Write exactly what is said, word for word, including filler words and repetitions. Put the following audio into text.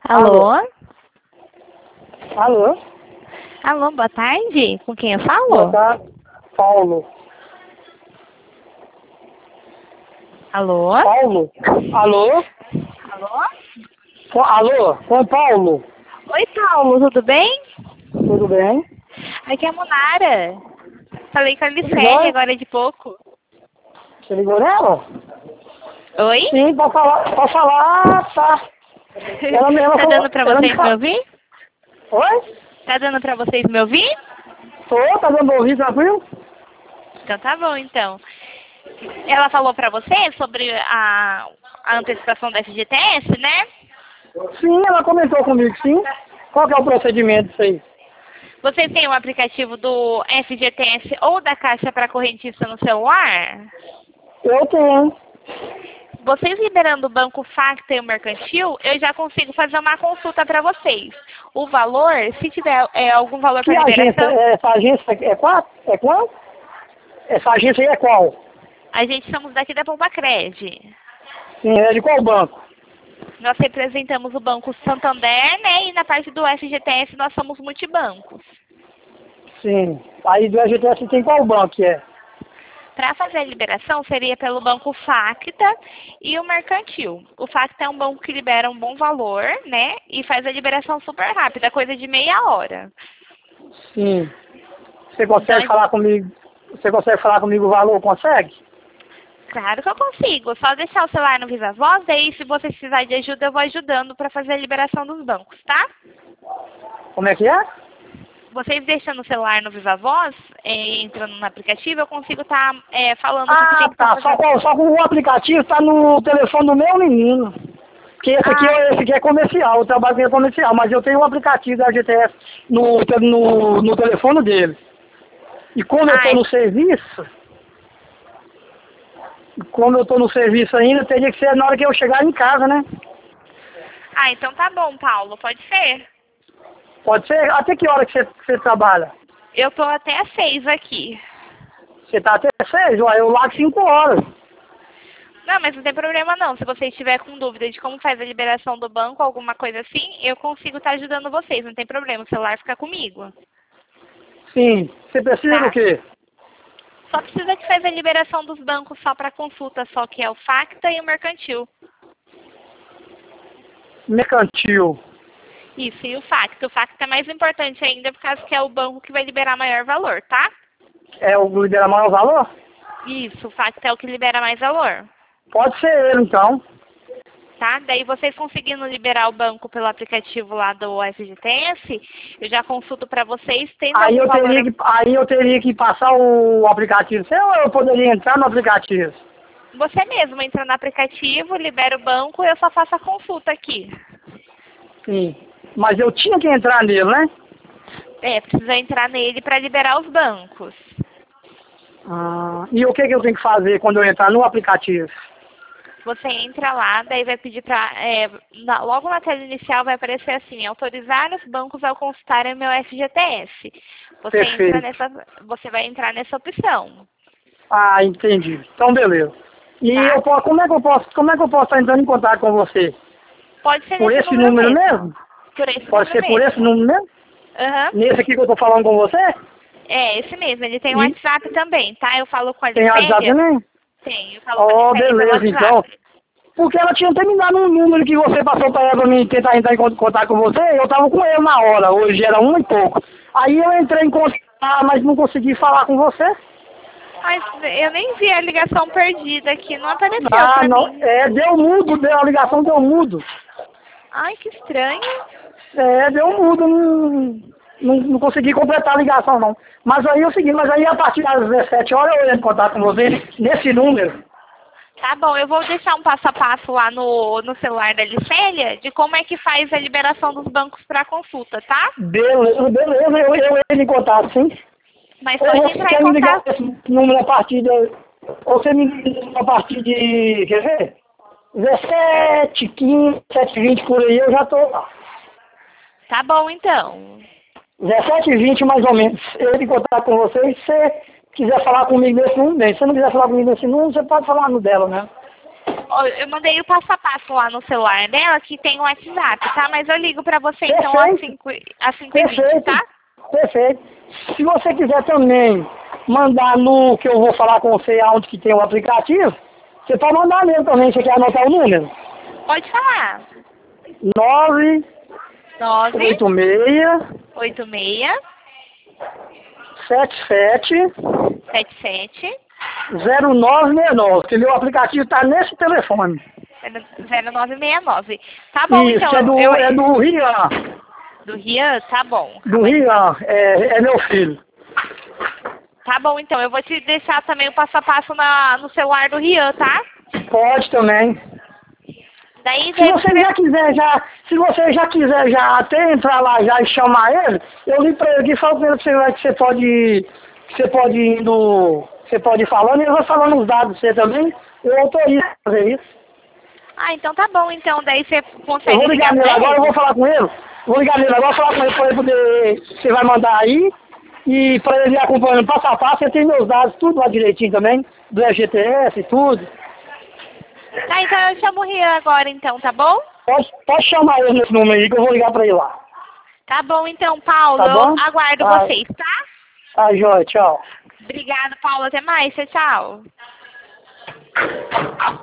Alô? Alô? Alô? Alô, boa tarde. Com quem eu falo? Boa tarde, Paulo. Alô? Paulo? Alô? Alô? Com- Alô? Com Paulo? Oi, Paulo, tudo bem? Tudo bem? Aqui é a Monara. Falei com a Tudo Licélia bem? agora de pouco. Você ligou nela? Oi? Sim, pode falar. Pode falar. Ah, tá. Ela mesma Tá falou. dando pra Ela me vocês me falou. ouvir? Oi? Tá dando pra vocês me ouvir? Tô, tá dando pra ouvir tranquilo? Então tá bom, então. Ela falou pra você sobre a, a antecipação da F G T S, né? Sim, ela comentou comigo, sim. Qual que é o procedimento disso aí? Vocês têm o aplicativo do F G T S ou da Caixa para correntista no celular? Eu tenho. Vocês liberando o banco Facta e o Mercantil, eu já consigo fazer uma consulta para vocês. O valor, se tiver é, algum valor Que para agência? liberação, É, essa agência é qual? É qual? Essa agência aí é qual? a gente somos daqui da Pompa Cred. Sim, é de qual banco? Nós representamos o Banco Santander, né? E na parte do F G T S nós somos multibancos. Sim. Aí do F G T S tem qual banco que é? Para fazer a liberação seria pelo banco Facta e o Mercantil. O Facta é um banco que libera um bom valor, né? E faz a liberação super rápida, coisa de meia hora. Sim. Você consegue Então, falar comigo? Você consegue falar comigo o valor? Consegue? claro que eu consigo. Só deixar o celular no Viva Voz, daí se você precisar de ajuda, eu vou ajudando para fazer a liberação dos bancos, tá? Como é que é? Vocês deixando o celular no Viva Voz, é, entrando no aplicativo, eu consigo estar falando o que, que tem Ah, que estar tá. Só fazendo. com, só com o aplicativo tá no telefone do meu menino. Porque esse aqui, Ah, é- esse aqui é comercial, o trabalho aqui é comercial, mas eu tenho um aplicativo da G T S no, te- no, no telefone dele. E como eu estou ai, no serviço, e como eu estou no serviço ainda, teria que ser na hora que eu chegar em casa, né? ah, então tá bom, Paulo, pode ser. Pode ser? Até que hora que você, você trabalha? Eu tô até às seis aqui. Você tá até seis? Ué, eu largo cinco horas. Não, mas não tem problema não. Se você estiver com dúvida de como faz a liberação do banco, alguma coisa assim, eu consigo estar ajudando vocês. Não tem problema, o celular fica comigo, Sim. Você precisa do tá? quê? Só precisa que faz a liberação dos bancos só para consulta, só que é o Facta e o Mercantil. Mercantil. Isso, e o Facta. O Facta é mais importante ainda por causa que é o banco que vai liberar maior valor, tá? É o liberar maior valor? Isso, o Facta é o que libera mais valor, Pode ser ele, então. tá? Daí vocês conseguindo liberar o banco pelo aplicativo lá do F G T S, eu já consulto para vocês, tendo Aí algum eu teria valor. que, aí eu teria que passar o aplicativo seu ou eu poderia entrar no aplicativo? Você mesmo entra no aplicativo, libera o banco, eu só faço a consulta aqui. Sim. Mas eu tinha que entrar nele, né? É, precisa entrar nele para liberar os bancos. Ah, e o que, que eu tenho que fazer quando eu entrar no aplicativo? Você entra lá, daí vai pedir para... É, na- logo na tela inicial vai aparecer assim, autorizar os bancos a consultarem o meu F G T S. Você, entra Perfeito. nessa, você vai entrar nessa opção, Ah, entendi. Então, beleza. E tá? eu posso, como é que eu posso, como é que eu posso estar entrando em contato com você? Pode ser Por nesse esse número número mesmo. mesmo? Por esse Pode número ser por esse mesmo. número mesmo? Aham. Nesse aqui que eu tô falando com você? É, esse mesmo. Ele tem o E WhatsApp também, tá? Eu falo com a tem WhatsApp Licélia. também? Tem, eu falo com Oh, a Licélia pelo beleza, então. WhatsApp. Porque ela tinha terminado um número que você passou para ela pra mim tentar entrar em con- contato com você, eu tava com ele na hora, hoje era um e pouco. Aí eu entrei em contato, mas não consegui falar com você. Mas eu nem vi a ligação perdida aqui, não apareceu Ah, pra não, mim. é, deu mudo, deu, a ligação deu mudo. Ai, que estranho. É, deu mudo, não, não, não consegui completar a ligação não. Mas aí eu segui, mas aí a partir das dezessete horas eu entro em contato com você nesse número. Tá bom, eu vou deixar um passo a passo lá no, no celular da Licélia de como é que faz a liberação dos bancos para consulta, tá? Beleza, beleza, eu, eu entro em contato, sim. Mas Ou pode você entrar em quer me ligar contato. esse número a partir de... Ou você me liga a partir de... Quer ver? dezessete, quinze, sete e vinte por aí, eu já tô lá. Tá bom, então. dezessete e vinte mais ou menos. Eu entro em contato com você e se você quiser falar comigo nesse número, bem. Se você não quiser falar comigo nesse número, você pode falar no dela, né? Ó, eu mandei o passo a passo lá no celular dela, que tem o WhatsApp, tá? Mas eu ligo pra você então às Perfeito. cinco às cinco e vinte, Perfeito. tá? Perfeito. Se você quiser também mandar no que eu vou falar com você aonde que tem o aplicativo, você pode mandar mesmo também, você quer anotar o número? Pode falar. nove nove oito seis oito seis sete sete sete sete zero nove seis nove, que meu aplicativo está nesse telefone. zero nove seis nove. Tá bom, Isso, então. é do, eu... é do Rian. Do Rian? Tá bom. Do Rian, é, é meu filho. Tá bom, então. Eu vou te deixar também o passo a passo na, no celular do Rian, tá? Pode também. Daí, Se você já quiser, já, se você já quiser já até entrar lá já e chamar ele, eu ligo pra ele aqui e falo pra ele que você, vai- que você pode, que você pode ir indo, você pode ir falando, e eu vou falando os dados pra você também, eu autorizo a fazer isso. Ah, então tá bom, então. Daí você Eu consegue vou ligar ligar nele pra agora, eu ele? vou falar com ele, vou ligar nele agora, falar com ele pra ele poder, você vai mandar aí, e pra ele ir acompanhando passo a passo, você tem meus dados tudo lá direitinho também, do F G T S e tudo. Tá, então eu chamo o Rian agora, então, tá bom? Pode, pode chamar ele nesse número aí que eu vou ligar pra ele lá. Tá bom, então, Paulo. Tá bom? Eu aguardo Tá. vocês, tá? Tá, joia, tchau. Obrigada, Paulo. Até mais. Tchau, tchau.